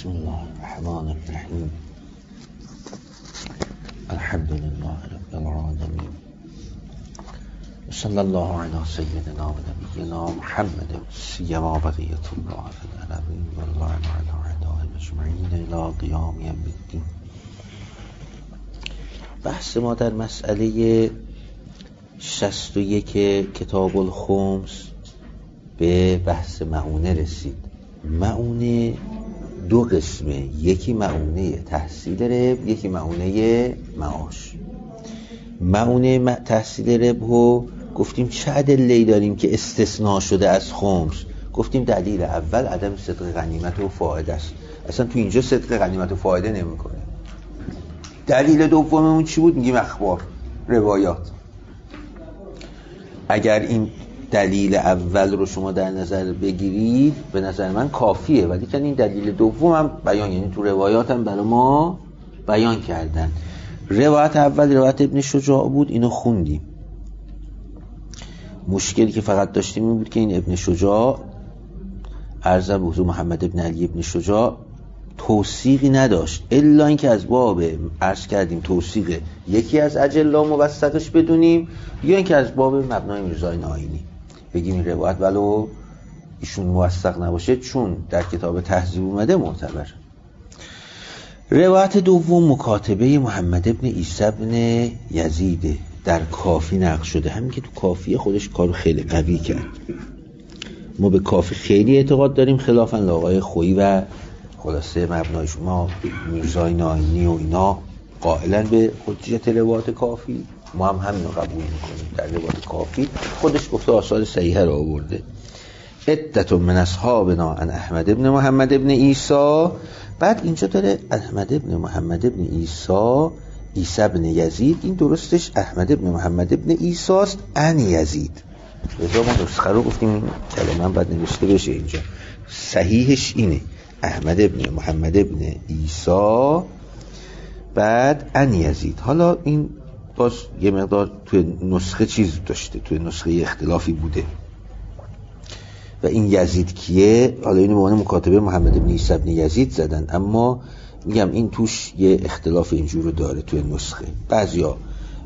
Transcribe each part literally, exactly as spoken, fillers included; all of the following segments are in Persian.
بسم الله الرحمن الرحیم. الحمد لله رب العالمین. صلی الله علی سیدنا و نبینا محمد سیما بقیة الله فی الارضین و الله علی اعدائهم اجمعین الی قیام یوم الدین. بحث ما در مسئله شصت و یک کتاب الخمس به بحث معونه رسید. معونه دو قسمه، یکی معونه تحصیل ربح، یکی معونه معاش. معونه تحصیل ربح رو گفتیم چه ادله‌ای داریم که استثناء شده از خمس. گفتیم دلیل اول عدم صدق غنیمت و فائده است، اصلا تو اینجا صدق غنیمت و فائده نمیکنه. دلیل دوممون چی بود؟ میگیم اخبار، روایات. اگر این دلیل اول رو شما در نظر بگیرید به نظر من کافیه، ولی که این دلیل دوم هم بیان، یعنی تو روایات هم برای ما بیان کردن. روایت اول روایت ابن شجاع بود، اینو خوندیم. مشکلی که فقط داشتیم این بود که این ابن شجاع عرضه به حضور محمد ابن علی ابن شجاع توثیقی نداشت، الا اینکه از باب عرض کردیم توثیق یکی از اجلا موثقش بدونیم، یا اینکه از باب مبنای میرزای ناینی بگیم این روایت ولو ایشون موثق نباشه چون در کتاب تهذیب اومده معتبر. روایت دوم مکاتبه محمد ابن عیسی ابن یزید در کافی نقل شده، همین که تو کافی خودش کارو خیلی قوی کرد. ما به کافی خیلی اعتقاد داریم، خلافاً آقای خویی و خلاصه مبنایش ما میرزای ناینی و اینا قائلن به حجیت روایت کافی. ما هم همین رو قبول میکنیم. در روایت کافی خودش گفته آثار صحیحه رو آورده. عدة من اصحابنا عن احمد ابن محمد ابن عیسی. بعد اینجا داره احمد ابن محمد ابن عیسی عیسی ابن یزید، این درستش احمد ابن محمد ابن عیسی است ان یزید. لذا ما نسخه رو گفتیم این کلمه هم باید نوشته بشه اینجا. صحیحش اینه احمد ابن محمد ابن عیسی بعد ان یزید. حالا این باز یه مقدار توی نسخه چیز داشته، توی نسخه اختلافی بوده و این یزید کیه؟ حالا اینو به عنوان مکاتبه محمد ابن عیسی ابن یزید زدن، اما میگم این توش یه اختلاف اینجور رو داره توی نسخه. بعضیا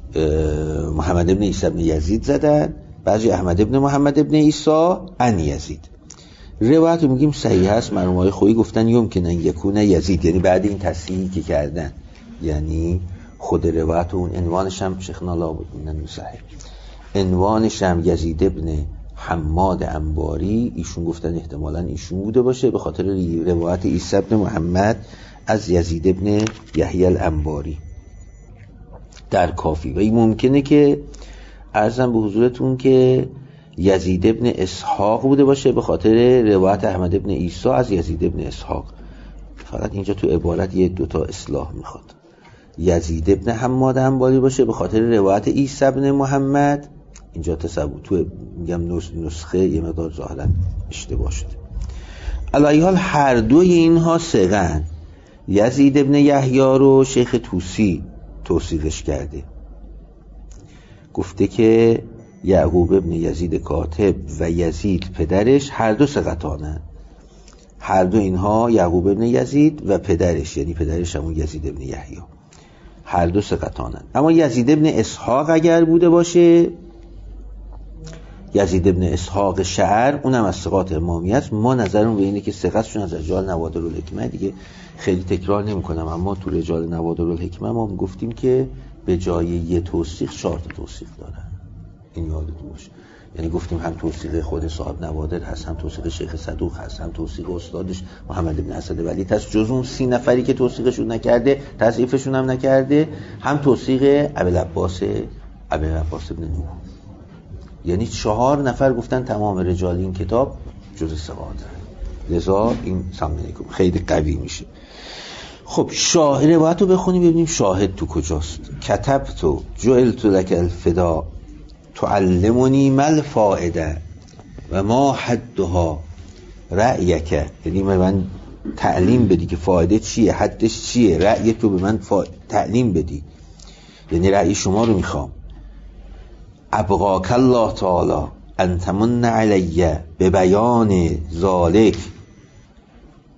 محمد ابن عیسی ابن یزید زدن، بعضی احمد ابن محمد ابن عیسی ان یزید. روایت رو میگیم صحیح هست. مرحوم خویی گفتن یمکن ان یکون یزید، یعنی بعد این تصحیحی که کردن، یعنی خود روایت اون عنوانش هم شیخنا الله بود میگن صحیح، عنوانش هم یزید ابن حماد انباری، ایشون گفتن احتمالاً ایشون بوده باشه به خاطر روایت عیسی ابن محمد از یزید ابن یحیی الانباری در کافی. و این ممکنه که عرضم به حضورتون که یزید ابن اسحاق بوده باشه به خاطر روایت احمد ابن عیسی از یزید ابن اسحاق. فقط اینجا تو عبارت یه دوتا اصلاح میخواد. یزید ابن حماد انباری باشه به خاطر روایت عیسی ابن محمد، اینجا تصور تو میگم نسخه یه مقدار ظاهرا اشتباه شده. علی حال هر دوی اینها ثقه‌اند. یزید ابن یحیی رو شیخ طوسی توثیقش کرده، گفته که یعقوب ابن یزید کاتب و یزید پدرش هر دو ثقتانند. هر دو اینها یعقوب ابن یزید و پدرش، یعنی پدرش همون یزید ابن یحیی، هر دو ثقتانند. اما یزید ابن اسحاق اگر بوده باشه، یزید ابن اسحاق شعر، اونم از ثقات امامی است. ما نظرمون به اینه که ثقتشون از رجال نوادر الحکمه، دیگه خیلی تکرار نمی کنم، اما تو رجال نوادر الحکمه ما گفتیم که به جای یه توثیق چهار تا توثیق دارن، این یادتون باشه. یعنی گفتیم هم توثیق خود صاحب نوادر هست، هم توثیق شیخ صدوق هست، هم توثیق استادش محمد ابن اسد ولی هست، جز اون سی نفری که توثیقشون نکرده، تضعیفشون هم نکرده، هم توثیق ابوالعباس ابوالعباس ابن نوح. یعنی چهار نفر گفتن تمام رجال این کتاب جز ثقات. لذا این سامنیکم خیلی قوی میشه. خب شاهد روایت رو بخونیم ببینیم شاهد تو کجاست. کتبت جعلت لک الفدا تعلمنی مل فائده و ما حدها رأیک، یعنی من تعلیم بدی که فایده چیه، حدش چیه، رأی تو به من فا... تعلیم بدی، یعنی رأی شما رو میخوام. ابقاک الله تعالی ان تمن علی به بیان ذالک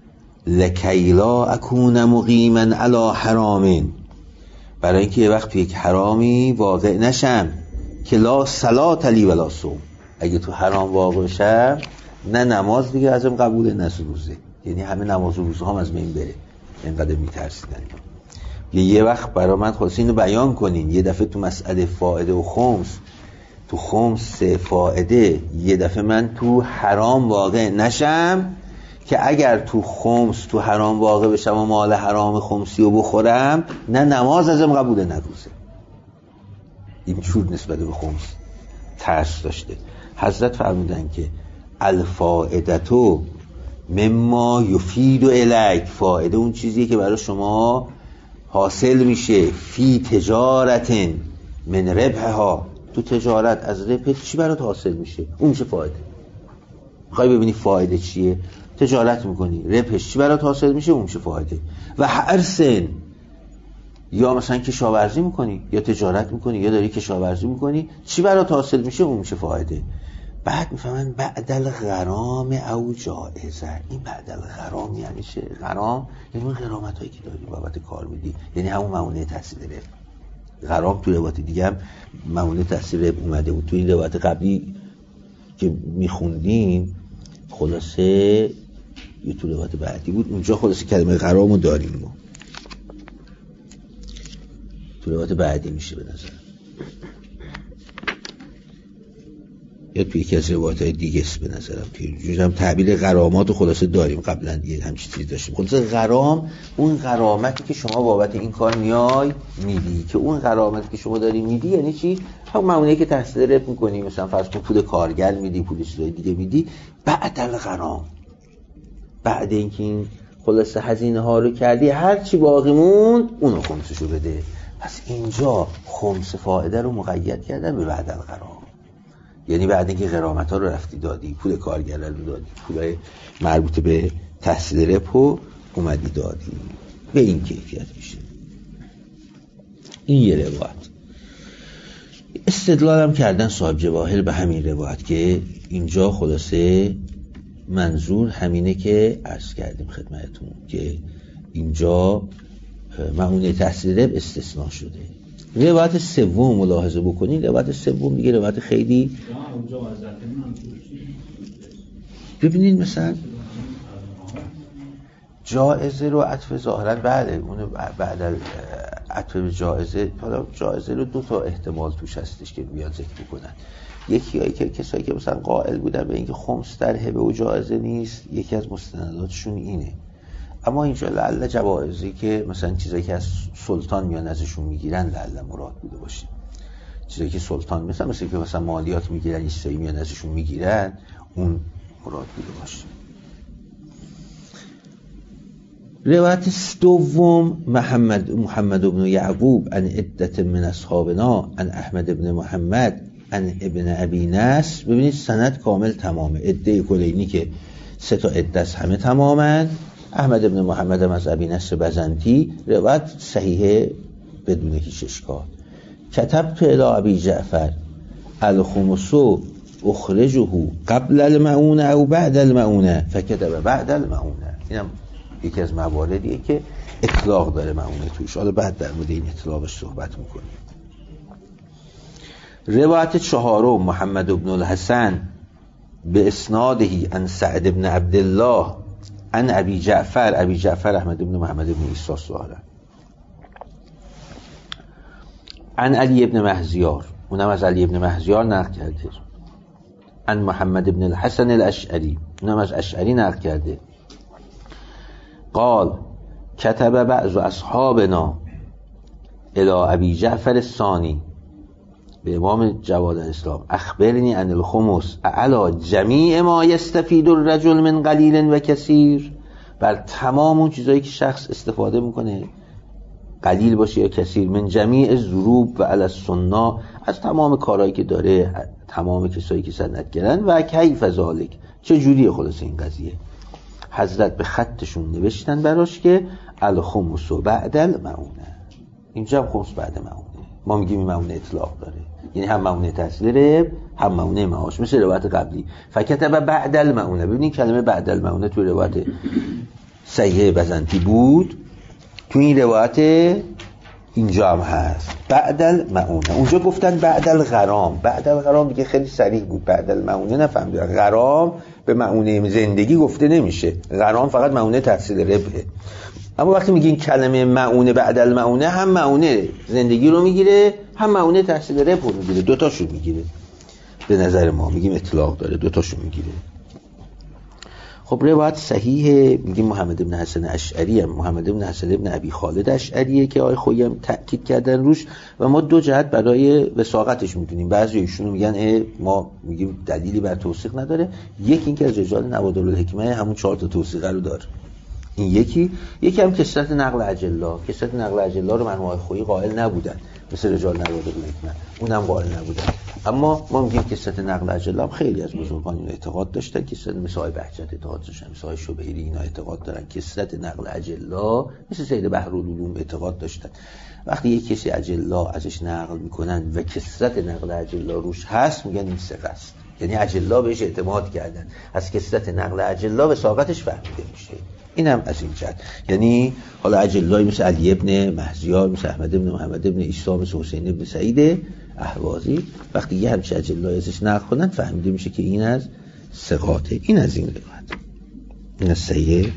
لکی لا اکون مقیما علی حرام، برای اینکه یه وقت تو یک حرامی واقع نشم که لا صلات لی ولا صوم، اگه تو حرام واقع شم نه نماز دیگه ازم قبول نه روزه، یعنی همه نماز و روزه هم از من بره، اینقدر میترسیدن. یه یه وقت برای من خواست اینو بیان کنین، یه دفعه تو مسئله فائده و خمس، تو خمس فائده یه دفعه من تو حرام واقع نشم که اگر تو خمس تو حرام واقع بشم و مال حرام خمسی رو بخورم نه نماز ازم قبول نه روزه. این چور نسبت به خمس ترس داشته. حضرت فرمودن که الفائدتو مما یفید الیک، فائده اون چیزیه که برای شما حاصل میشه، فی تجارت من ربحها، تو تجارت از ربح چی برات حاصل میشه اون میشه فایده. میخوای ببینی فایده چیه؟ تجارت میکنی، ربحش چی برات حاصل میشه اون میشه فایده. و هر سن، یا مثلا کشاورزی میکنی یا تجارت میکنی یا داری کشاورزی میکنی، چی برات حاصل میشه اون میشه فایده. بعد میفهمن بعد الغرام او جائزه. این بعد الغرام یعنی چه؟ غرام یعنی اون غرامت هایی که داری بابت کار میدی، یعنی همون مونع تحصیل ربح. غرام تو روایت دیگه هم مونع تحصیل ربح اومده بود. تو این روایت قبلی که میخوندیم خلاصه یه تو روایت بعدی بود، اونجا خلاصه کلمه غرامو داریم ما. تو روایت بعدی میشه به نظر، یا توی یکی از روایت‌های دیگه است به نظرم. توی هم تعبیر غرامات رو خلاصه داریم، قبلا دیگه همچین چیزی داشتیم. خلاصه غرام اون غرامتی که شما بابت این کار میای میدی، که اون غرامتی که شما داری میدی یعنی چی؟ هم مونه‌ای که تحصیل ربح می‌کنی، مثلا فرض کن پول کارگر میدی، پول چیزای دیگه میدی، بعد الغرام، بعد اینکه این خلاصه هزینه ها رو کردی هر چی باقی موند اونو خمسشو بده. پس اینجا خمس فائده رو مقید کردن به بعد الغرام، یعنی بعد اینکه غرامت ها رو رفتی دادی، پول کارگر رو دادی، پول مربوط به تحصیل ربح رو اومدی دادی، به این کیفیت میشه. این یه روایت. استدلال هم کردن صاحب جواهر به همین روایت که اینجا خلاصه منظور همینه که عرض کردیم خدمتتون که اینجا معنی تحصیل ربح استثناء شده. روایت سوم ملاحظه بکنید، روایت سوم دیگه روایت خیلی ببینید مثلا جائزه رو عطف ظاهرا بله اون بعد عطف به جائزه، حالا جائزه رو دو تا احتمال توش هستش که بیان ذکر کنن. یکی هایی که کسایی که مثلا قائل بودن به اینکه خمس در هبه و جائزه نیست، یکی از مستنداتشون اینه. اما اینجا لعل جوائزی که مثلا چیزایی که از سلطان میان ازشون میگیرن لعل مراد بوده باشه، چیزایی که سلطان مثلا مثلا که مثلا مالیات میگیرن، چیزایی میان ازشون میگیرن، اون مراد بوده باشه. روایت دوم محمد محمد ابن یعقوب عن عدة من اصحابنا عن احمد ابن محمد عن ابن ابی نصر. ببینید سند کامل تمامه، عده کلینی که سه تا عده همه تمامن. احمد ابن محمد هم از ابی نصر بزنتی، روایت صحیحه بدون هیچ اشکال. کتبت الی ابی جعفر الخمس اخرجه قبل المعونه او بعد المعونه فکتب بعد المعونه. اینم یکی از مواردیه که اطلاق داره معونه توش، حالا بعد در مورد این اطلاقش صحبت میکنیم. روایت چهارم محمد ابن الحسن به اسنادهی عن سعد بن عبدالله عن ابی جعفر ابی جعفر احمد ابن محمد ابن عیسی الصالح عن علی ابن مهزیار، اونم از علی ابن مهزیار نقل کرده. عن محمد ابن الحسن الاشعری، اونم از اشعری نقل کرده. قال كتب بعض اصحابنا الى ابی جعفر الثانی، به امام جواد الاسلام، اخبرنی عن الخمس اعلی جمیع ما یستفید الرجل من قلیل و کثیر، بر تمام اون چیزایی که شخص استفاده میکنه، قلیل باشه یا کثیر، من جمیع ضروب و علی السنه، از تمام کارهایی که داره، تمام کسایی که سندگرن. و کیف ذالک، چه جوریه خلاص این قضیه؟ حضرت به خطشون نوشتن براش که الخمس بعد المعونه. اینجا هم خمس بعد معونه، ما میگیم این معونه اطلاق داره، یعنی هم معونه تحصیل ربح هم معونه معاش، مثل روایت قبلی فکتب بعد المعونه. ببینید کلمه بعد المعونه توی روایت صحیح بزنتی بود، تو این روایت اینجا هم هست بعدل معونه. اونجا گفتن بعدل غرام، بعدل غرام دیگه خیلی صریح بود، بعدل معونه نفهمیدن. غرام به معونه زندگی گفته نمیشه، غرام فقط معونه تحصیل ربحه. اما وقتی میگین کلمه معونه بعدل معونه، هم معونه زندگی رو میگیره هم معونه تحصیل ربح رو میگیره، دوتاشو میگیره. به نظر ما میگیم اطلاق داره، دوتاشو میگیره. خب روایت صحیحه، میگیم محمد بن حسن اشعری هم محمد بن حسن بن ابی خالد اشعریه که آقای خویی هم تأکید کردن روش و ما دو جهت برای وثاقتش میدونیم. بعضی ایشون میگن ما میگیم دلیلی بر توثیق نداره، یکی این که از رجال نوادرالحکمه همون چهار تا توثیقه رو داره، این یکی یکی هم کثرت نقل اجلا. کثرت نقل اجلا رو مرحوم آقای خویی قائل نبودن مثل رجال نوادرالحکمه، اونم قائل نبودن. اما ما میگیم کثرت نقل اجلا هم خیلی از بزرگان این اعتقاد داشتن، کثرت مثل آقای بهجت اعتقاد داشتن، مثل آقای شبیری اینا اعتقاد دارن. کثرت نقل اجلا مثل سید بحرالعلوم اعتقاد داشتن. وقتی یک کسی اجلا ازش نقل میکنن و کثرت نقل اجلا روش هست، میگن این ثقه است، یعنی اجلا بهش اعتماد کردن، از کثرت نقل اجلا به ساقتش فهمیده میشه. اینم از این جهت. یعنی حالا اجلای مثل علی ابن مهزیار، مثل احمد ابن محمد ابن عیسی، مثل حسین ابن سعید اهوازی، وقتی یه همچه اجلای ازش نقل کنن فهمیده میشه که این از ثقاته. این از این روایت، این از صحیح.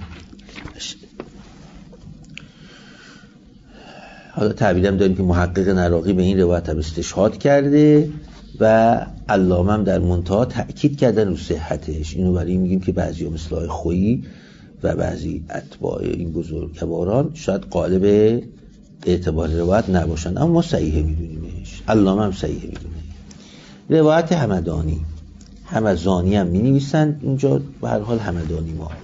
حالا تعبیرم داریم که محقق نراقی به این روایت هم استشهاد کرده و علامه هم در منتها تأکید کردن رو صحتش. اینو برای میگیم که بعضی ها مثل آقای خویی و بعضی اتباع این بزرگواران شاید قالب اعتبار روایت نباشن، اما ما صحیحه میدونیمش، علامه هم صحیحه میدونه. روایت همدانی، همزانی هم مینویسن اینجا، به هر حال همدانی ما.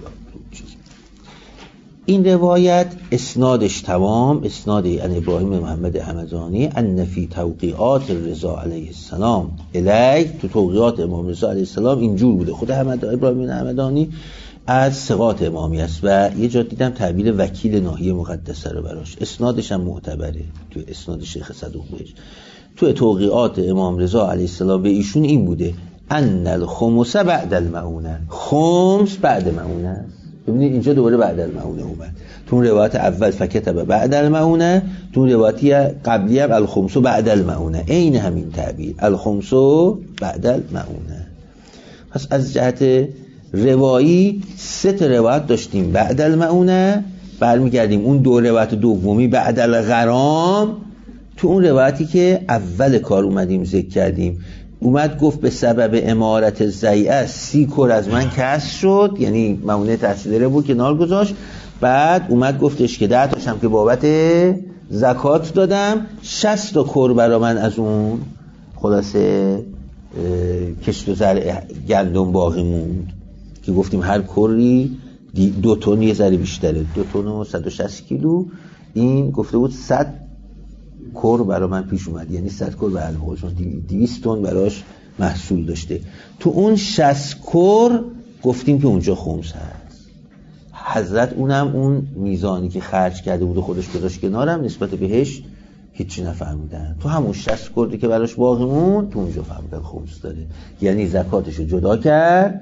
این روایت اسنادش تمام، اسناد ان ابراهیم محمد همدانی ان فی توقیعات رضا علیه السلام الی، تو توقیعات امام رضا علیه السلام اینجور بوده. خود حمد ابراهیم همدانی از ثقات امامی است و یه جا دیدم تعبیر وکیل ناحیه مقدسه رو براش، اسنادش هم معتبره. تو اسناد شیخ صدوق بهش تو توقیعات امام رضا علیه السلام به ایشون این بوده ان الخمس بعد المعونه، خمس بعد معونه. ببینید اینجا دوباره بعد المعونه اومد. تو اون روایت اول فکتب بعد المعونه، تو اون روایتی قبلی هم الخمس بعد المعونه، عین همین تعبیر، الخمس بعد المعونه. پس از جهت روایی سه تا روایت داشتیم بعد المعونه، برمیگردیم اون دو روایت دومی بعد الغرام. تو اون روایتی که اول کار اومدیم ذکر کردیم، اومد گفت به سبب امارت زیعه سی کر از من کسر شد، یعنی معونه تحصیل رو کنار گذاشت. بعد اومد گفتش که ده تاشم که بابت زکات دادم، شصت تا کر برا من از اون خلاصه کشت و زرع گندم باقی موند که گفتیم هر کری دو تن یه ذره بیشتره، دو تن و صد و شصت کیلو. این گفته بود صد کر برا من پیش اومد، یعنی صد کر به الحال، چون دویست تن براش محصول داشته. تو اون شصت کر گفتیم که اونجا خمس هست. حضرت اونم اون میزانی که خرج کرده بود و خودش گذاشت کنارم نسبت بهش هیچی نفهمیدن. تو همون شصت کردی که براش باقی موند تو اونجا فهمیدن خمس داره، یعنی زکاتشو جدا کرد،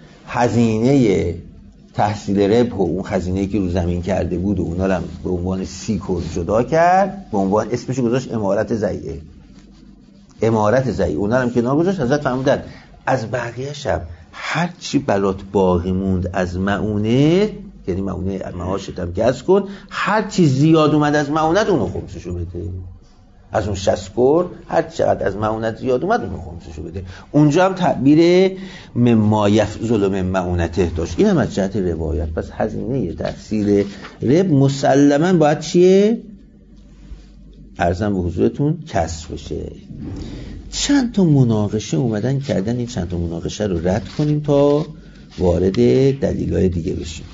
هزینه تحصیل ربح و اون خزینه‌ای که رو زمین کرده بود و اونا رو هم به عنوان سی کر جدا کرد، به عنوان اسمش گذاشت امارت زیعه، امارت زیعه، اونا رو هم کنار گذاشت. حضرت فهمیدن از بقیه‌ش هم هر چی برات باقی موند از معونه، یعنی معونه معاشت هم گز کن، هر چی زیاد اومد از معونت اونو خمسشو بده. از اون شصت کر هر چقدر از معونت زیاد اومد اونو خمسشو بده. اونجا هم تعبیر مما یفضل من معونته داشت. این هم از جهت روایت. پس هزینه تحصیل رب مسلماً باید چیه؟ عرضم به حضورتون کسر بشه. چند تا مناقشه اومدن کردن، این چند تا مناقشه رو رد کنیم تا وارد دلایل دیگه بشیم.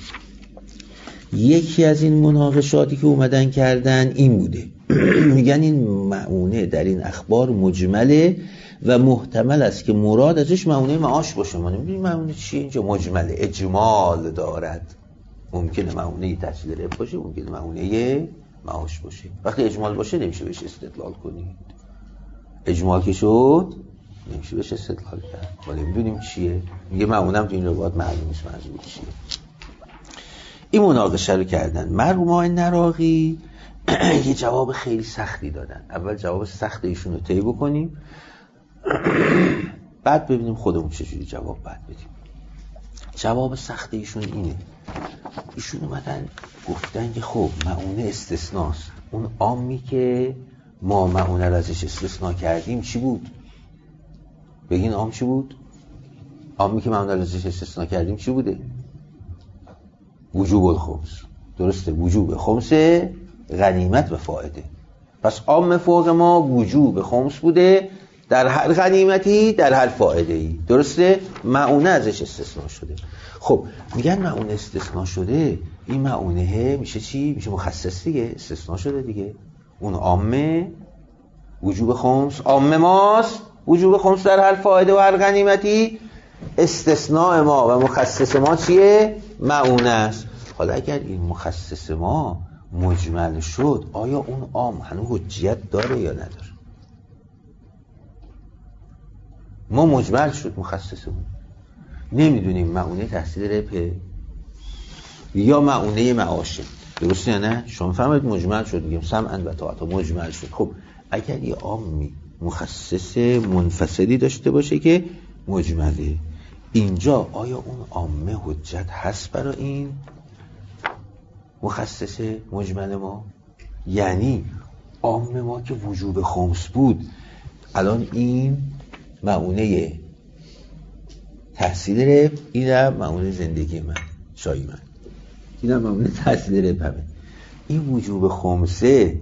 یکی از این مناقشاتی که اومدن کردن این بوده میگن این معونه در این اخبار مجمله و محتمل است که مراد ازش معونه معاش باشه. ما نمیدونیم معونه چیه اینجا، مجمله، اجمال دارد. ممکنه معونه تحصیل ربح باشه، ممکنه معونه معاش باشه. وقتی اجمال باشه نمیشه بهش استدلال کنید. اجمال که شد نمیشه بهش استدلال کرد. ولی نمیدونیم چیه. میگه معونم تو این روایت معلوم نیست منظور چیه. این مناقشه رو کردن. مرحوم نراقی یه جواب خیلی سختی دادن. اول جواب سخت ایشون رو طی بکنیم، بعد ببینیم خودمون چجوری جواب بعد بدیم. جواب سخت ایشون اینه، ایشون اومدن گفتن که خب مؤونه استثناست، اون عامی که ما مؤونه رو ازش استثنا کردیم چی بود؟ بگین عام چی بود؟ عامی که مؤونه رو ازش استثنا کردیم چی بوده؟ وجوب الخمس. درسته، وجوب خمس غنیمت و فائده. پس عام فوق ما وجوب خمس بوده در هر غنیمتی در هر فائده ای. درسته؟ مؤونه ازش استثنا شده. خب میگن مؤونه استثنا شده، این مؤونه میشه چی؟ میشه مخصص دیگه، استثنا شده دیگه. اون عامه وجوب خمس، عامه ماست وجوب خمس در هر فائده و هر غنیمتی، استثناء ما و مخصص ما چیه؟ مؤونه است. حالا اگر این مخصص ما مجمل شد، آیا اون عام هنوز حجیت داره یا نداره؟ ما مجمل شد مخصصمون، نمیدونیم مؤونه تحصیل ربه یا مؤونه معاشه. درسته یا نه؟ شما فهمید مجمل شد، میگیم سمعا و طاعتا مجمل شد. خب اگر یه عامی مخصص منفصلی داشته باشه که مجمله، اینجا آیا اون عامه حجت هست برای این مخصص مجمل ما؟ یعنی عام ما که وجوب خمس بود، الان این مؤونه تحصیل رب، اینم مؤونه زندگی من، شایی من، اینم مؤونه تحصیل رب همه. این وجوب خمسه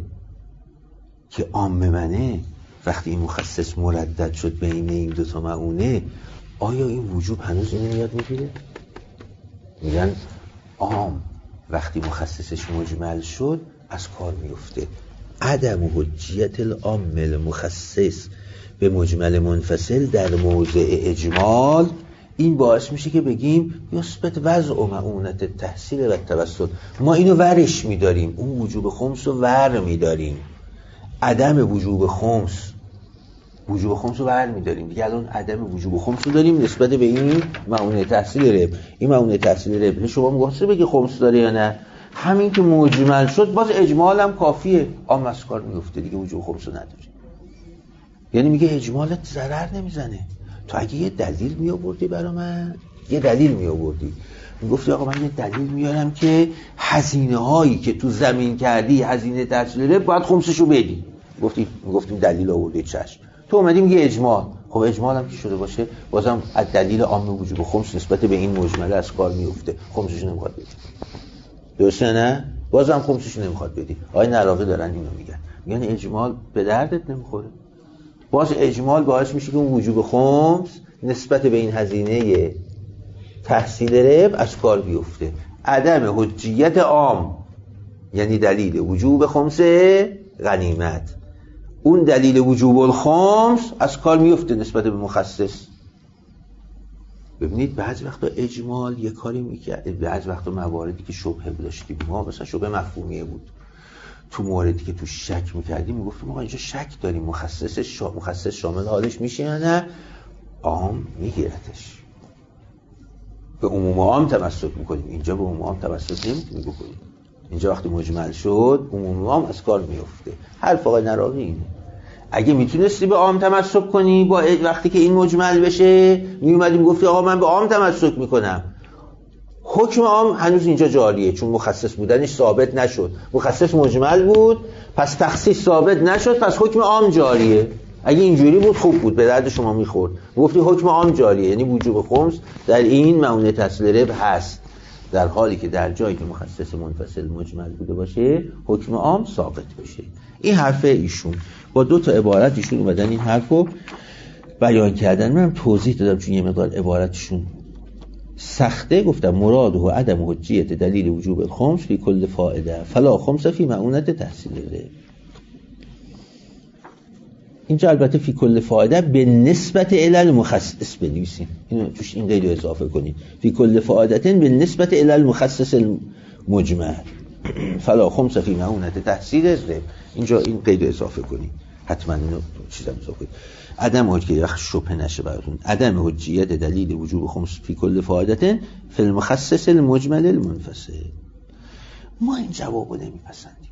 که عام منه، وقتی این مخصص مردد شد بین این دو تا مؤونه، آیا این وجوب هنوز اینو میاد میگیره؟ میگن عام وقتی مخصصش مجمل شد از کار میفته. عدم حجیت العام المخصص به مجمل منفصل در موضع اجمال، این باعث میشه که بگیم یثبت وضع مؤونت تحصیل و توسط. ما اینو ورش میداریم، اون وجوب خمس رو ور میداریم، عدم وجوب خمس وجوب خمس رو ور میداریم دیگه. الان عدم وجوب خمس رو داریم نسبت به این مؤونه تحصیل رب. این مؤونه تحصیل رب شما میگوسته بگی خمس داره یا نه؟ همین که مجمل شد باز اجمال هم کافیه، عام از کار میفته دیگه، وجوب خمس رو نداره. یعنی میگه اجمالت ضرر نمیزنه. تو اگه یه دلیل میآوردی برا من، یه دلیل میآوردی، میگفتی آقا من یه دلیل میارم که هزینه هایی که تو زمین کردی، هزینه تحصیل رب، باید خمسشو بدی. گفتی میگفتیم دلیل آوردی، چشم. تو اومدی میگه اجمال. خب اجمال هم که شده باشه بازم از دلیل عام وجوب خمس نسبت به این مجمله از کار میفته، خمسش نمیخواد بدی. درسته نه؟ بازم خمسش نمیخواد بدی. آقای نراقی دارن اینو میگن، میگن اجمال به دردت نمیخوره. باز اجمال باعث میشه که اون وجوب خمس نسبت به این هزینه تحصیل رب از کار بیفته. عدم حجیت عام یعنی دلیل وجوب خمس غنیمت، اون دلیل وجوب الخمس از کار میفته نسبت به مخصص. ببینید بعضی وقتا اجمال یه کاری میکرد، بعضی وقتا مواردی که شبهه داشتیم ما، مثلا شبهه مفهومیه بود، تو موردی که تو شک میکردیم میگفتیم ما اینجا شک داریم مخصص شا... مخصص شامل حالش میشه یا نه، عام میگیرتش، به عموم عام تمسک میکنیم. اینجا به عموم عام تمسک نمیتونیم بکنیم. اینجا وقتی مجمل شد عموم عام از کار میفته. حرف آقای نراقی اینه. اگه میتونستی به عام تمسک کنی با وقتی که این مجمل بشه، میومدیم گفتی آقا من به عام تمسک میکنم، حکم عام هنوز اینجا جاریه چون مخصص بودنش ثابت نشد. مخصص مجمل بود پس تخصیص ثابت نشد، پس حکم عام جاریه. اگه اینجوری بود خوب بود، به درد شما میخورد. گفتی حکم عام جاریه یعنی وجوب خمس در این مؤونه تحصیل رب هست، در حالی که در جایی که مخصص منفصل مجمل بوده باشه حکم عام ثابت بشه. این حرف ایشون با دو تا عبارت ایشون اومدن این حرفو بیان کردن. منم توضیح دادم چون یه مقدار عبارتشون سخته. گفتم مراده و عدم حجیت دلیل وجوب الخمس فی کل فائده فلا خمس فی مؤونت تحصیل رب. اینجا البته فی کل فائده به نسبت الی مخصص بنویسیم، اینو توش این قید رو اضافه کنید. فی کل فائدتن به نسبت الی مخصص مجمل فلا خمس فی مؤونت تحصیل رب. اینجا این قید رو اضافه کنید، حتما اینو چیزا اضافه کنید. عدم حجیت شبهه نشه براتون، عدم حجیت دلیل وجوب خمس فی کل فائدتن فی المخصص المجمل المنفصل. ما این جواب رو نمیپسندیم.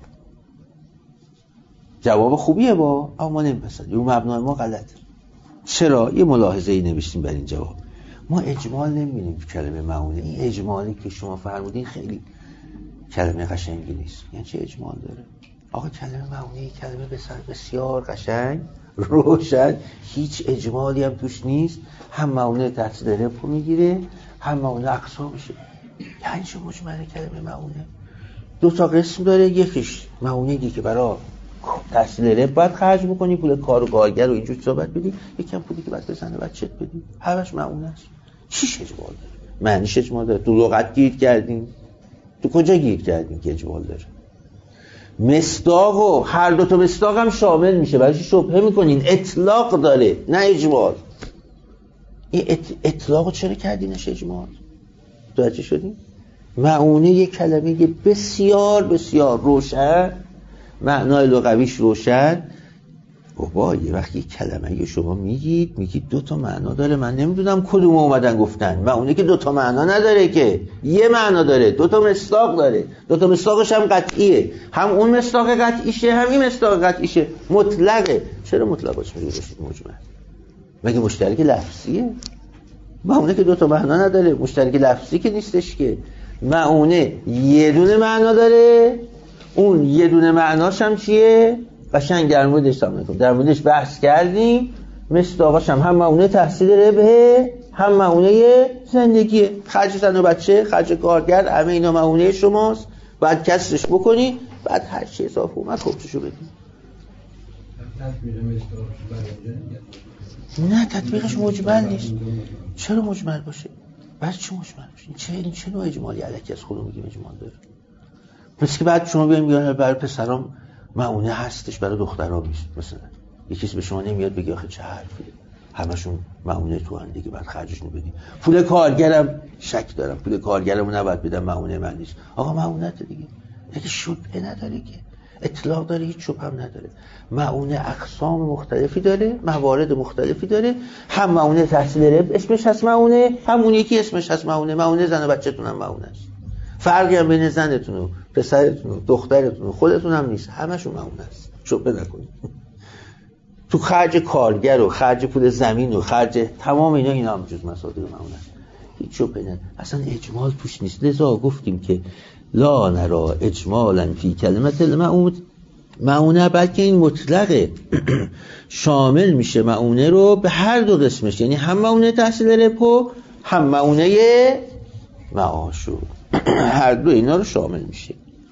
جواب خوبیه با، اما ما نمیپسندیم، اون مبنای ما غلطه. چرا؟ یه ملاحظه ای نوشتیم بر این جواب. ما اجمال نمی‌بینیم تو کلمه معونه. این اجمالی که شما فرمودین خیلی کلمه قشنگی نیست. یعنی چه اجمال داره؟ آقا کلمه معونه کلمه بسیار قشنگ، روشن، هیچ اجمالی هم توش نیست. هم معونه تحصیل رب میگیره، هم معونه اقصا میشه. یعنی چه مجمله کلمه معونه؟ دو تا قسم داره. یکیش معونه‌ای که برای تحصیل رب باید خرج بکنی، پول کار و کارگر و اینجور صحبت بدی، یکم پولی که باید بزنه بچت بدی، همش معونه است. چیش اجمال داره؟ معنیش اجمال داره؟ تو لغت گیر کردین؟ تو کجا گیر کردین که اجمال داره؟ مصداق و هر دو تا مصداق هم شامل میشه. برای چی شبهه میکنین؟ اطلاق داره نه اجمال. این اطلاقو چرا کردینش اجمال؟ متوجه شدین؟ معونه یک کلمه بسیار بسیار روشن، معنای لغویش روشن. بابا یه وقتی کلمه شما میگید میگید دو تا معنا داره، من نمیدونم کدوم اومدن گفتن. معونه که دو تا معنا نداره، که یه معنا داره، دو تا مصداق داره. دو تا مصداقش هم قطعیه، هم اون مصداق قطعیشه هم این مصداق قطعیشه، مطلقه. چرا مطلقش میگه مجمل؟ مگه مشترک لفظیه؟ معونه که دو تا معنا نداره، مشترک لفظی که نیستش که. معونه یه دونه معنا داره، اون یه دونه معناش هم چیه؟ قشنگ در موردش تمام در موردش بحث کردیم. مصداقش هم هم معونه تحصیل ربح، هم معونه زندگیه. خرج زن و بچه، خرج کارگر، همه اینا معونه شماست. بعد کسرش بکنی، بعد هر چی اضافه اومد خبزشو بدی. نه تطبیقش مجمل نیست. چرا مجمل باشه؟ بعد چه مجمل باشه؟ چه این چه نوع اجمالی الکی از خودمون میگیم اجمال داره؟ پس که بعد شما بیایم میگن برای پسرام معونه هستش برای دخترها نیست. مثلا یکیش به شما نمیاد بگی آخه چه حرفیه، همشون معونه تو ان دیگه، بعد خرجش بدی. پول کارگرم شک دارم، پول کارگرمو نباید بدم، معونه من نیست. آقا معونت دیگه، دیگه شبهه نداره که، اطلاق داره، هیچ شبهه هم نداره. معونه اقسام مختلفی داره، موارد مختلفی داره. هم معونه تحصیل رب اسمش هست معونه، هم اون یکی اسمش هست معونه. معونه زن و بچه‌تون هم معونه است. فرقی هم بین زنتون و پسرتون و دخترتون و خودتون هم نیست، همشون معونه است. شبهه نکنید. تو خرج کارگر و خرج پول زمین و خرج تمام اینا اینا هم جز مصادر معونه است. هیچ شبهه نداره، اصلا اجمال توش نیست. لذا گفتیم که لا نرا اجمالا فی کلمت المعون معونه، بلکه این مطلقه شامل میشه معونه رو به هر دو قسمش، یعنی هم معونه تحصیل ربح هم معونه معاشو، هر دو اینا رو شامل میشه.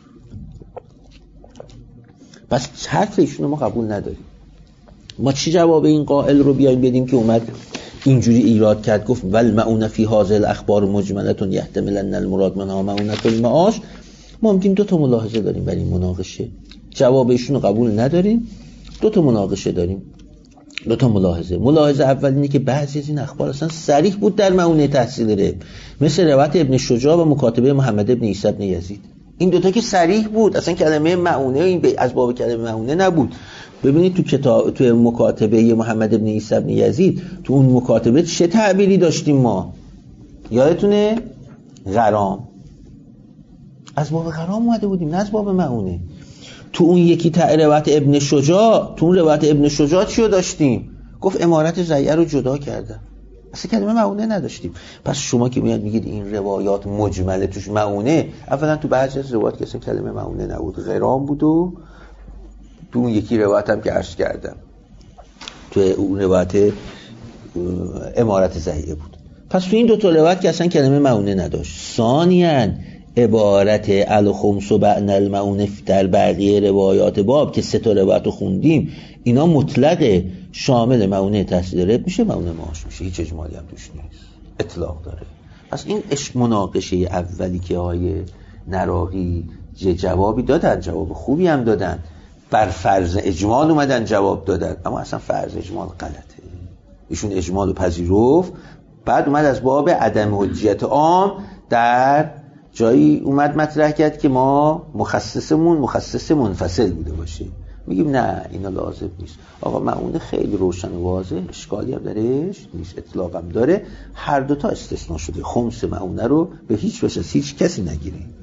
پس حرف ایشون ما قبول نداریم. ما چی جواب این قائل رو بیایم بدیم که اومد اینجوری ایراد کرد، گفت ول معونه فی هذه الاخبار مجملتون یحتمل ان المراد منها معونه المعاش. ما میگیم دو تا ملاحظه داریم برای این مناقشه، جواب ایشون رو قبول نداریم. دو تا مناقشه داریم، دو تا ملاحظه. ملاحظه اول اینه که بعضی از این اخبار اصلا صریح بود در معونه تحصیل رب، مثل روایت ابن شجاع و مکاتبه محمد ابن عیسی ابن یزید. این دوتا که صریح بود، اصلا کلمه معونه این از باب کلمه معونه نبود. ببینید تو کتاب تو مکاتبه محمد ابن عیسی ابن یزید، تو اون مکاتبه چه تعبیری داشتیم ما؟ یادتونه؟ غرام. از باب غرام اومده بودیم، نه از باب معونه. تو اون یکی روایت ابن شجاع، تو اون روایت ابن شجاع چیو داشتیم؟ گفت امارت زیه رو جدا کردن، اصلا کلمه معونه نداشتیم. پس شما که میاد میگید این روایات مجمله توش معونه، اولا تو بعضی از روایات که اصلا کلمه معونه نبود، غرام بود. و تو اون یکی روایت هم که عرض کردم تو اون روایت امارت زیه بود. پس تو این دو تا روایت که اصلا کلمه معونه نداشت. ثانیاً عبارت الخمس و بعن المعونه در بقیه روایات باب که سه تا روایت رو خوندیم، اینا مطلقه شامل معونه تحصیل رب میشه، معونه معاش میشه، هیچ اجمالی هم توش نیست، اطلاق داره. پس این اش مناقشه اولی که آقای نراقی جوابی دادن، جواب خوبی هم دادن، بر فرض اجمال اومدن جواب دادن، اما اصلا فرض اجمال غلطه. ایشون اجمال رو پذیرفت، بعد اومد از باب عدم حجیت عام در جایی اومد مطرح کرد که ما مخصصمون مخصص منفصل بوده باشه. میگیم نه اینا لازم نیست. آقا معونه خیلی روشن و واضح، اشکالی هم درش نیست، اطلاق هم داره. هر دوتا استثناء شده. خمس معونه رو به هیچ وجه هیچ کسی نگیریم.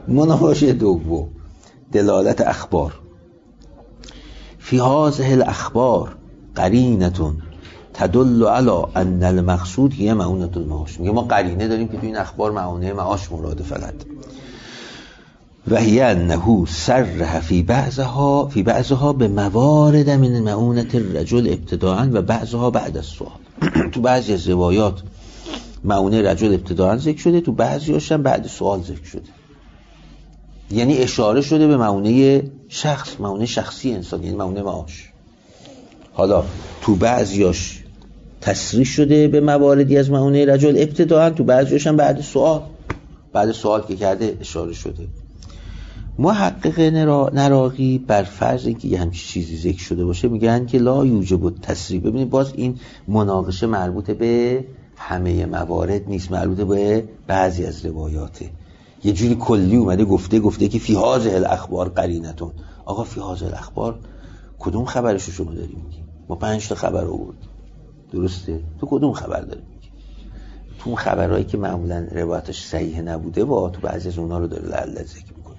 مناقشه دوم، دلالت اخبار. فی هذه الاخبار قرینه تدل علی ان المقصود هی معونه المعاش. میگه ما قرینه داریم که تو این اخبار معونه معاش مراده فقط. و هی انه صرح فی بعضها فی بعضها به موارد من معونه الرجل ابتداء و بعضها بعد السؤال. تو بعضی از روایات معونه رجل ابتداء ذکر شده، تو بعضی‌هاش هم بعد سوال ذکر شده. یعنی اشاره شده به معونه شخص، معونه شخصی انسان، یعنی معونه معاش. حالا تو بعضیاش تصریح شده به مواردی از معونه رجل ابتداء، تو بعضیاش هم بعد سوال، بعد سوال که کرده اشاره شده. محقق نراقی بر فرض اینکه یه همچین چیزی ذکر شده باشه میگن که لا یوجب التصریح. ببینید باز این مناقشه مربوط به همه موارد نیست، مربوط به بعضی از روایاته. یه جوری کلی اومده گفته گفته که فی هذه الاخبار قرینتون. آقا فی هذه الاخبار کدوم خبرشو شما داری میگی؟ ما پنج تا خبر آورد، درسته؟ تو کدوم خبر داری میگی؟ تو اون خبرهایی که معمولا روایتش صحیح نبوده با تو بعضی از اونها رو داره لعل ذکر میکنه.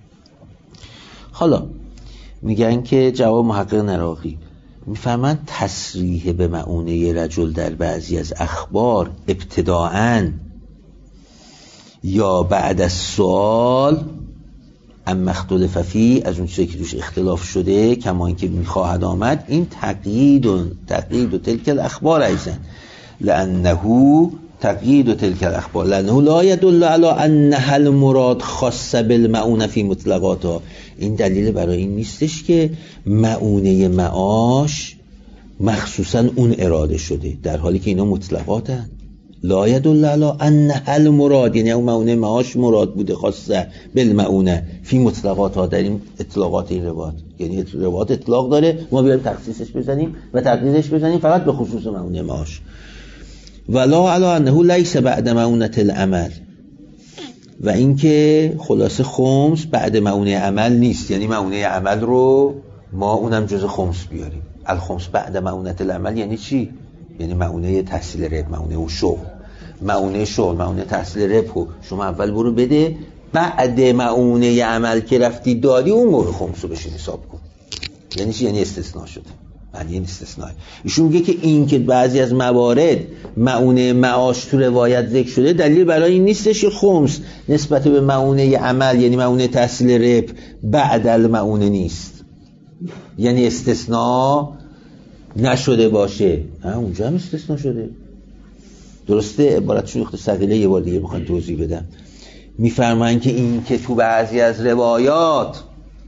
حالا میگن که جواب محقق نراقی میفرمند تصریح به معونه رجل در بعضی از اخبار ابتداءً یا بعد از سوال اما اختلاف فی، از اون چیزی که توش اختلاف شده کما اینکه میخواهد آمد، این تقیید و تقیید و تلک الاخبار ایزن لانه تقیید و تلک الاخبار لانه لا يدل على انها المراد خاص بالمعونه فی مطلقاتها. این دلیل برای این نیستش که معونه معاش مخصوصا اون اراده شده، در حالی که اینا مطلقاتن. لا يدل على انها المراد، یعنی اون معونه معاش مراد بوده خاصه بالمعونه فی مطلقاتها، در این اطلاقات این روایت، یعنی روایت اطلاق داره، ما بیایم تخصیصش بزنیم و تقییدش بزنیم فقط به خصوص معونه معاش. ولا علی انه لیس بعد معونه العمل، و اینکه خلاصه خمس بعد معونه عمل نیست، یعنی معونه عمل رو ما اونم جز خمس بیاریم. الخمس بعد معونه العمل یعنی چی؟ یعنی معونه تحصیل رب، معونه و شغل. معونه شغل، معونه تحصیل رب رو شما اول برو بده، بعد معونه عمل که رفتی دادی اون موقع خمس رو بشین حساب کن. یعنی چی؟ یعنی استثناء شده. معنی این استثناء. ایشون میگه که این که بعضی از موارد معونه معاش تو روایت ذکر شده دلیل برای این نیستش که خمس نسبت به معونه عمل یعنی معونه تحصیل رب بعد المعونه نیست، یعنی استثناء نشده باشه. ها اونجا هم استثناء شده، درسته؟ عبارتشون اخت ثقیله یه بار دیگه میخوام توضیح بدم. میفرمایند که این که تو بعضی از روایات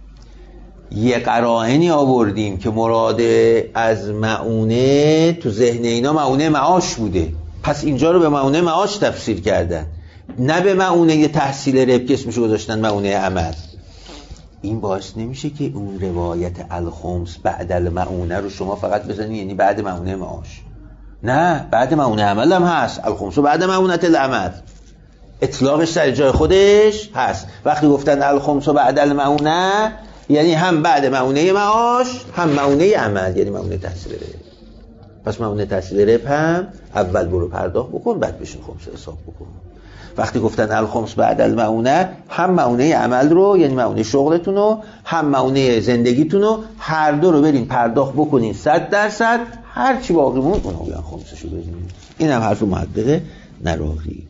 یه قرائنی آوردیم که مراد از معونه تو ذهن اینا معونه معاش بوده، پس اینجا رو به معونه معاش تفسیر کردن، نه به معونه تحصیل رب که اسمشو گذاشتن معونه عمل. این باعث نمیشه که اون روایت الخمس بعد المعونه رو شما فقط بزنید یعنی بعد معونه معاش. نه، بعد معونه عمل هم هست. الخمس بعد معونه العمل، اطلاقش در جای خودش هست. وقتی گفتن الخمس بعد المعونه یعنی هم بعد معونه معاش هم معونه عمل، یعنی معونه تحصیل رب. پس معونه تحصیل رب هم اول برو پرداخت بکن بعد بشین خمس حساب بکن. وقتی گفتن الخمس بعد المعونه هم معونه عمل رو یعنی معونه شغلتون رو هم معونه زندگیتون رو هر دو رو برین پرداخت بکنین صد درصد، هر چی باقی موند اونو بیان خمسشو بدین. این هم حرف محقق نراقی.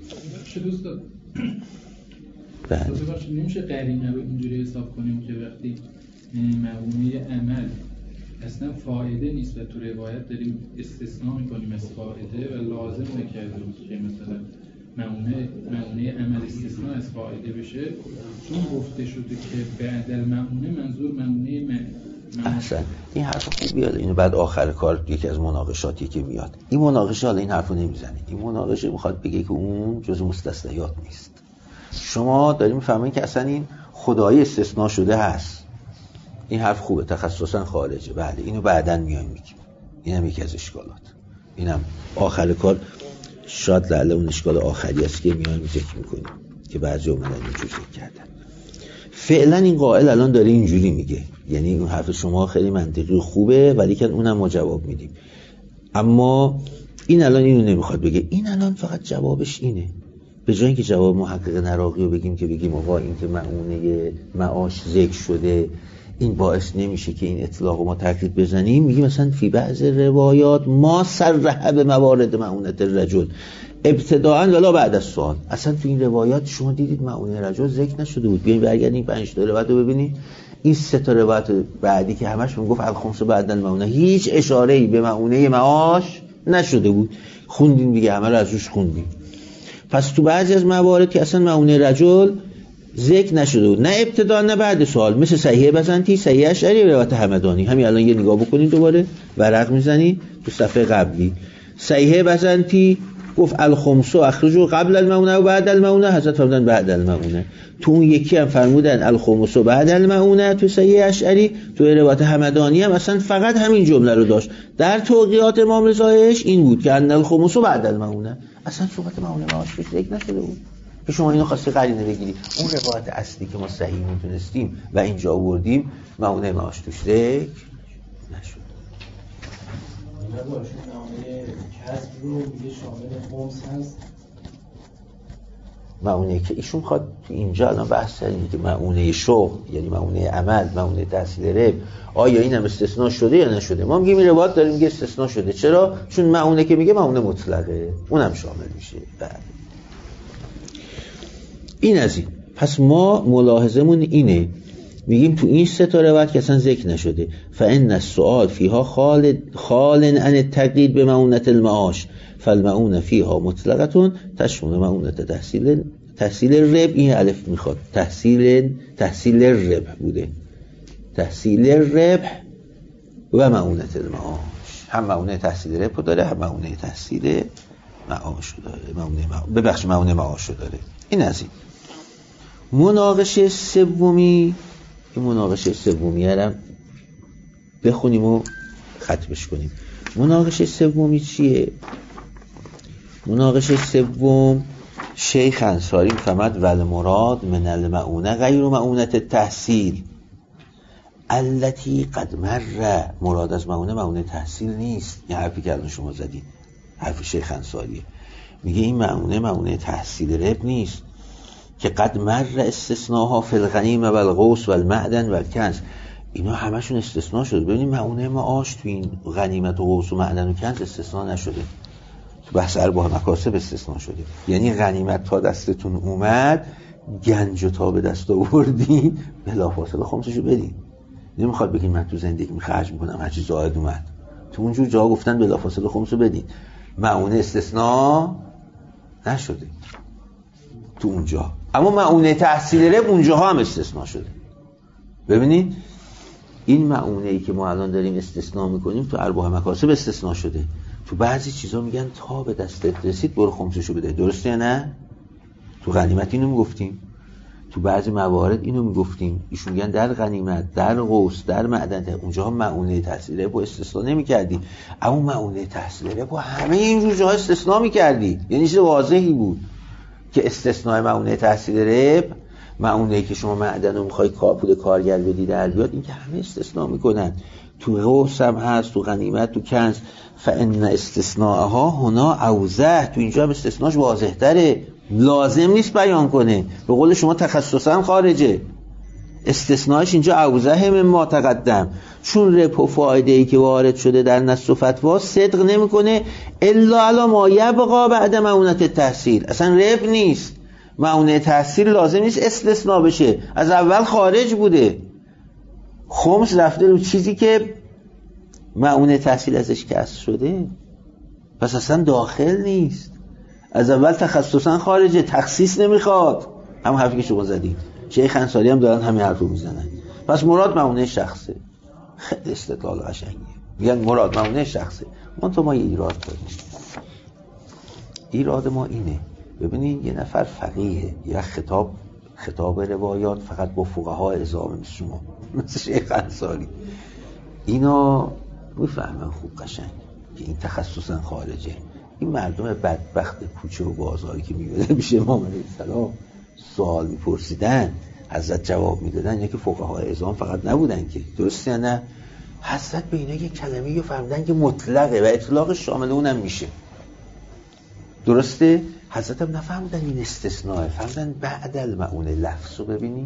بله. نمیشه قرینه رو اینجوری حساب کنیم که وقتی معونه عمل اصلا فایده نیست و تو روایت داریم استثناء میکنیم از فایده و لازم نکردیم که مثلا معونه معونه عمل استثناء از فایده بشه، چون گفته شده که بعد المعونه منظور معونه معونه. احسن، این حرف خوب بیاد. اینو بعد آخر کار یکی از مناقشاتی که میاد، این مناقشه حالا این حرفو نمیزنه، این مناقشه میخواد بگه که اون جزء مستثنیات نیست. شما داریم میفهمین که اصلا این خدایی استثناء شده هست. این حرف خوبه، تخصصا خارجه. بله اینو بعداً میایم میگیم. اینم یکی از اشکالات. اینم آخر کار شاید لعله اون اشکال آخری است که میایم ذکر میکنیم که بعضی اومدن اینجوری ذکر کردن. فعلا این قائل الان داره اینجوری میگه، یعنی اون حرف شما خیلی منطقی خوبه ولی که اونم ما جواب میدیم، اما این الان اینو نمیخواد بگه. این الان فقط جوابش اینه، به جای اینکه جواب محقق نراقی رو بگیم که بگیم آقا این که مؤونه معاش ذکر شده این باعث نمیشه که این اطلاق ما تقلید بزنیم، میگیم مثلا فی بعض روایات ما صرح به موارد مؤونت الرجل ابتداءً ولا بعد از سوال. اصلا تو این روایات شما دیدید مؤونه رجل ذکر نشده بود. بیاین برگردیم پنج تا روایت رو ببینید، این سه تا روایت بعدی که همش میگفت الخمس بعد المؤونه، هیچ اشاره‌ای به مؤونه معاش نشده بود. خوندیم دیگه، همه رو از روش خوندیم. پس تو بعضی از موارد که اصلا مؤونه رجل ذکر نشده بود، نه ابتدا نه بعد سوال، مثل صحیح بزنتی، صحیح اشعری و روایت همدانی. همین الان یه نگاه بکنید، دوباره ورق میزنی تو صفحه قبلی. صحیح بزنتی گفت الخمس اخرجوا قبل المؤونه و بعد المؤونه، حضرت فرمودن بعد المؤونه. تو اون یکی هم فرمودن الخمس بعد المؤونه تو صحیح اشعری، تو روایت همدانی هم اصلا فقط همین جمله رو داشت. در توقیات امام رضایش این بود که ان الخمس بعد المؤونه، اصلا صحبت مؤونه معاش ذکر نشده بود. که شما اینو خواستی قرینه بگیری، اون روایت اصلی که ما صحیح میتونستیم و اینجا آوردیم مؤونه معاش توش ذکر نشد. اینا باشه مؤونه کسب رو میگه شامل خمس هست. مؤونه که ایشون خواد اینجا الان بحث اینه که مؤونه شغل یعنی مؤونه عمل، مؤونه تحصیل رب، آیا این هم استثناء شده یا نشده؟ ما میگیم این روایت داریم میگه استثناء شده. چرا؟ چون مؤونه که میگه مؤونه مطلقه، اونم شامل میشه. بعد این از این. پس ما ملاحظمون اینه، میگیم تو این سه تا روایت که اصلا ذکر نشده، فان السؤال فیها خال خال عن التقیید به مؤونة المعاش فالمؤونه فیها مطلقه تشمل مؤونة تحصیل تحصیل رب. این الف میخواد تحصیل تحصیل رب بوده، تحصیل رب و مؤونة المعاش. هم مؤونه تحصیل رب داره، هم مؤونه تحصیل معاش داره، مؤونه ببخش مؤونه معاش داره. این از این. مناقشه سومی، این مناقشه سومی هم بخونیم و ختمش کنیم. مناقشه سومی چیه؟ مناقشه سوم شیخ انصاری فرمود ول مراد من المؤونه غیر مؤونه التحصیل التي قد مر. مراد از مؤونه مؤونه تحصیل نیست. این حرفی که الان شما زدید حرف شیخ انصاریه. میگه این مؤونه مؤونه تحصیل رب نیست که قد مر استثناها فی الغنیمه و الغوث و المعدن و الکنز. اینا همشون استثناء شده. ببینید مؤونه معاش تو این غنیمت و غوث و معدن و کنز استثناء نشده، تو بحث ارباح مکاسب استثناء شده. یعنی غنیمت تا دستتون اومد، گنج تا به دست آوردین، بلافاصله خمسشو بدین. نمیخواد بگین من تو زندگی می خرج میکنم هرچی زائد اومد، تو اونجور جا گفتن بلافاصله خمسو بدین. مؤونه استثناء نشده تو اونجا، اما مؤونه تحصیل رب اونجاها هم استثناء شده. ببینید این مؤونه‌ای که ما الان داریم استثناء میکنیم تو ارباح مکاسب استثناء شده. تو بعضی چیزا میگن تا به دستت رسید برو خمسشو بده. درسته یا نه؟ تو غنیمت اینو میگفتیم، تو بعضی موارد اینو میگفتیم. ایشون میگن در غنیمت، در غوث، در معدن، اونجاها مؤونه تحصیل رب استثناء نمیکردی، اما مؤونه تحصیل رب همه این جاها استثناء میکردی. یعنی چیز واضحی بود که استثناء مؤونه تحصیل رب، مؤونه‌ای که شما معدن رو میخوای کارپود کارگر بدی در بیاد، این که همه استثناء میکنن. تو غوث هم هست، تو غنیمت، تو کنز. فان استثناءها هنا اوضح، تو اینجا هم استثناءش واضح تره، لازم نیست بیان کنه. به قول شما تخصصا خارجه، استثناءش اینجا اوضح من ما تقدم، چون رب و فایده‌ای که وارد شده در نص و فتوا صدق نمیکنه الا علی ما یبقا بعد مؤونة التحصیل. اصلا رب نیست، مؤونه تحصیل لازم نیست استثناء بشه، از اول خارج بوده. خمس رفته رو چیزی که مؤونه تحصیل ازش کسر شده، پس اصلا داخل نیست، از اول تخصصا خارجه، تخصیص نمیخواد. هم حرفی که شما زدید، شیخ انصاری هم دارن همین حرفو میزنن. پس مراد مؤونه شخصه. خیلی استدلال قشنگیه. میگن مراد مؤونه شخصه. من تو ما یه ایراد داریم. ایراد ما اینه، ببینید یه نفر فقیه، یه خطاب خطاب روایات فقط با فقها اعزام مثل شما، مثل شیخ انصاری، اینا میفهمن خوب قشنگ که این تخصصا خارجه. این مردم بدبخت کوچه و بازاری که میبینه میشه امام علیه السلام سوال میپرسیدن، حضرت جواب میدادن، یا که فقها اعزام فقط نبودن که، درسته یا نه؟ حضرت به اینا یه کلمه‌ای رو فهمیدن که مطلقه و اطلاق شامل اونم میشه. درسته؟ حضرت هم نفهمدن این استثناء، فهمدن بعد المعونه. لفظ رو ببینی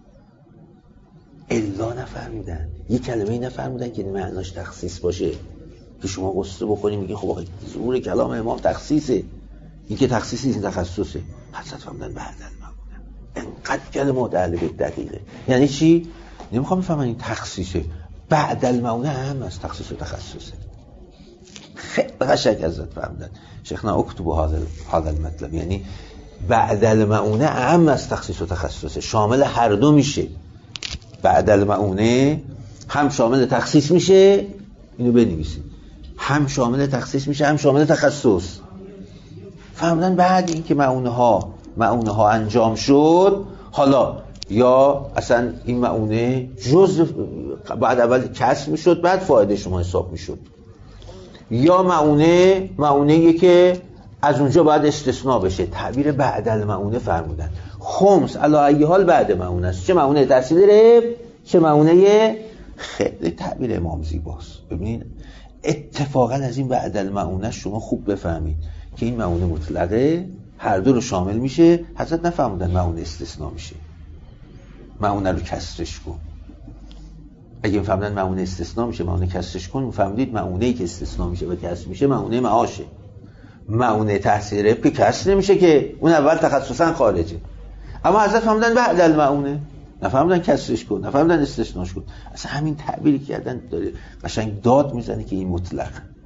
الا نفهمیدن، یه کلمه نفهمیدن که معناش تخصیص باشه که شما قصه بکنی میگی خب آقا ظهور کلام امام تخصیصه، این که تخصیصی این تخصصه. حضرت فهمدن بعد المعونه. انقدر کلمات اهل بیت دقیقه. یعنی چی؟ نمیخوام بفهمن این تخصیصه، بعد المعونه هم از تخصیص و تخصصه. خیلی قشنگ حضرت فهمدن. شیخنا اکتب هذا المطلب، یعنی بعد المعونه هم از تخصیص و تخصصه، شامل هر دو میشه. بعد المعونه هم شامل تخصیص میشه، اینو بنویسید، هم شامل تخصیص میشه هم شامل تخصص. فهمدن بعد این که معونه ها معونه ها انجام شد، حالا یا اصلا این معونه جزء بعد اول کسب میشد بعد فایده شما حساب میشد، یا معونه معونه که از اونجا باید استثناء بشه. تعبیر بعد المعونه فرمودن. خمس علی ای حال بعد معونه است، چه معونه تحصیل رب چه معونه. خیلی تعبیر امام زیباست. ببینید اتفاقا از این بعد المعونه شما خوب بفهمید که این معونه مطلقه، هر دو رو شامل میشه. حضرت نفهمودن معونه استثناء میشه، معونه رو کسرش کن. اگه میفهمدن معونه استثناء میشه معونه کسرش کن، میفهمدید معونه‌ای که استثناء میشه و کسر میشه معونه معاشه. معونه تحصیل رب که کسر نمیشه که اون اول تخصصا خارجه. اما حضرت فهمدن بعد المعونه، نفهمدن کسرش کن، نفهمدن استثناش کن. اصلا همین تعبیری کردن داره قشنگ داد میزنه که این مطلق.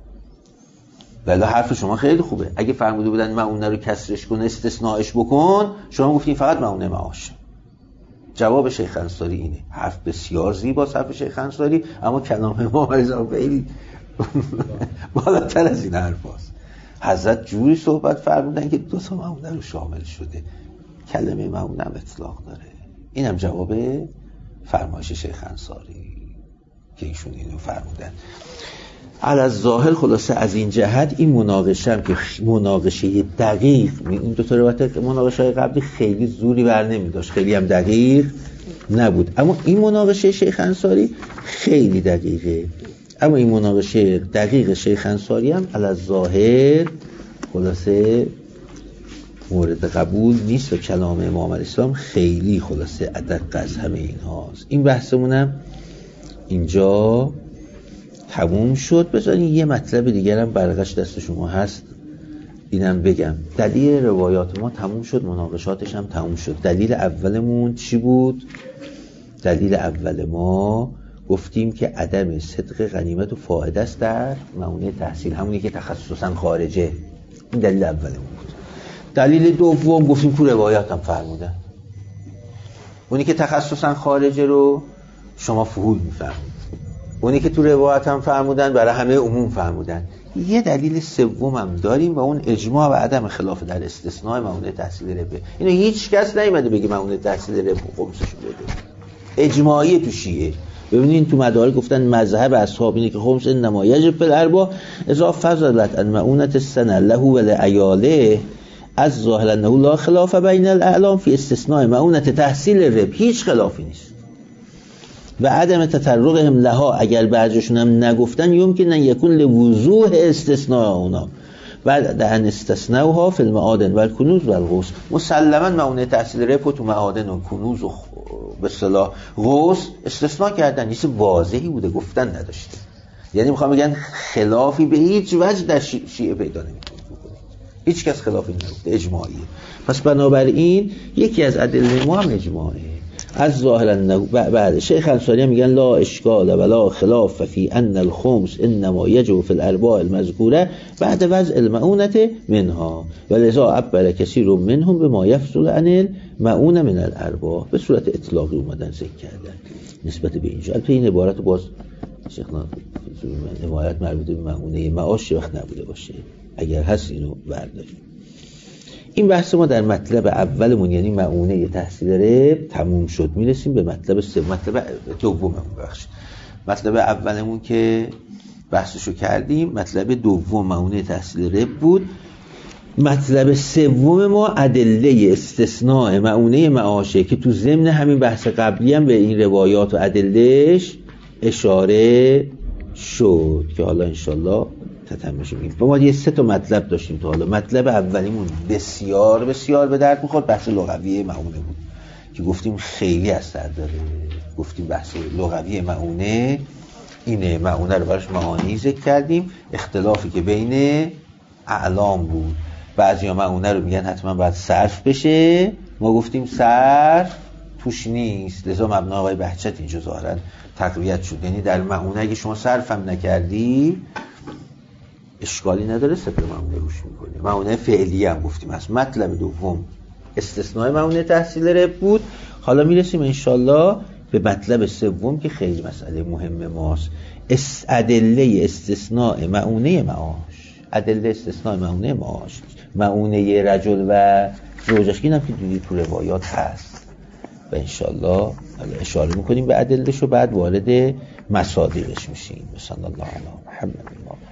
ولی حرف شما خیلی خوبه. اگه فرموده بودن معونه رو کسرش کن استثناش بکن، شما گفتین فقط معونه معاش. جواب شیخ انصاری اینه. حرف بسیار زیباست حرف شیخ انصاری، اما کلام امام رضا خیلی بالاتر از این حرفاست. حضرت جوری صحبت فرمودن که دو تا معونه رو شامل شده، کلمه معونه هم اطلاق داره. اینم جواب فرمایش شیخ انصاری که ایشون اینو فرمودن. علی ظاهر خلاصه از این جهت این مناقشه هم که مناقشه دقیق، این دو تا روایت مناقشه قبلی خیلی زوری بر نمی داشت، خیلی هم دقیق نبود، اما این مناقشه شیخ انصاری خیلی دقیقه. اما این مناقشه دقیق شیخ انصاری هم علی ظاهر خلاصه مورد قبول نیست و کلام امام الاسلام خیلی خلاصه ادق از همه این هاست. این بحثمونم اینجا تموم شد. بذارین یه مطلب دیگر هم برقش دست شما هست اینم بگم. دلیل روایات ما تموم شد، مناقشاتش هم تموم شد. دلیل اولمون چی بود؟ دلیل اول ما گفتیم که عدم صدق غنیمت و فائده است در معونه تحصیل، همونی که تخصصا خارجه. این دلیل اولمون بود. دلیل دوم گفتیم تو روایات هم فرمودن، اونی که تخصصا خارجه رو شما فهول میفهمید، اونی که تو روایت هم فرمودن برای همه عموم فرمودن. یه دلیل سوم هم داریم و اون اجماع و عدم خلاف در استثناء معونه تحصیل ربه. اینو هیچ کس نیومده بگه معونه تحصیل ربه خمسش بده، اجماعی تو شیعه. ببینین تو مدارک گفتن مذهب اصحاب اینه که خمس انما یجب فی الارباع اذا فضلت عن معونه السنه له و لعیاله از ظاهر انه لا خلاف بین الاعلام فی استثناء معونه تحصیل رب. هیچ خلافی نیست. و عدم تطرقهم لها، اگر بعضیشون هم نگفتن یمکن ان یکون لوضوح استثناء اونا بعد ان استثناءها فی المعادن و الکنوز و الغوث. مسلما معونه تحصیل رب تو معادن و کنوز و به اصطلاح غوث استثناء کردن، نیست واضحی بوده، گفتن نداشته. یعنی میخوام بگن خلافی به هیچ وجه در شیعه پیدا نمیکنه، هیچ کس خلافی نگفته، اجماعیه. پس بنابراین یکی از ادله ما هم اجماعه. از ظاهرا بعد شیخ انصاری میگن لا اشکال ولا خلاف فی ان الخمس انما یجب فی الارباع المذکوره بعد وضع المعونه منها ولذا عبر کثیر منهم بما یفصل عن المعونه من الارباع. به صورت اطلاقی اومدن ذکر کردن نسبت به اینجا. البته این عبارت باز شیخ حمایت مربوط به معونه معاش وقت نبوده باشه، اگر هست اینو برداریم. این بحث ما در مطلب اولمون یعنی معونه تحصیل رب تموم شد. میرسیم به مطلب سه مطلب دوممون. بخش مطلب اولمون که بحثشو کردیم، مطلب دوم معونه تحصیل رب بود. مطلب سوم ما ادله استثناء معونه معاشه که تو ضمن همین بحث قبلی هم به این روایات و ادلهش اشاره شد که حالا انشالله تتمش میگیم. ما یه سه تا مطلب داشتیم تو حالا. مطلب اولیمون بسیار بسیار به درد میخورد، بحث لغوی مؤونه بود که گفتیم خیلی اثر داره. گفتیم بحث لغوی مؤونه اینه، مؤونه رو براش معانی ذکر کردیم، اختلافی که بین اعلام بود. بعضیا مؤونه رو میگن حتما باید صرف بشه، ما گفتیم صرف توش نیست، لذا مبنا آقای بهجت اینجا ظاهرا تقویت شد. یعنی در مؤونه اگه شما صرف هم نکردی اشکالی نداره، صفر مؤونه روش میکنی. مؤونه فعلی هم گفتیم. از مطلب دوم استثناء مؤونه تحصیل رب بود. حالا میرسیم انشالله به مطلب سوم که خیلی مسئله مهم ماست، اس ادله استثناء مؤونه معاش. ادله استثناء مؤونه معاش، مؤونه رجل و زوجش، اینم که دیدی تو روایات هست و انشالله اشاره میکنیم به ادلهش و بعد وارد مصادیقش میشیم. صلی الله علیه و محمد.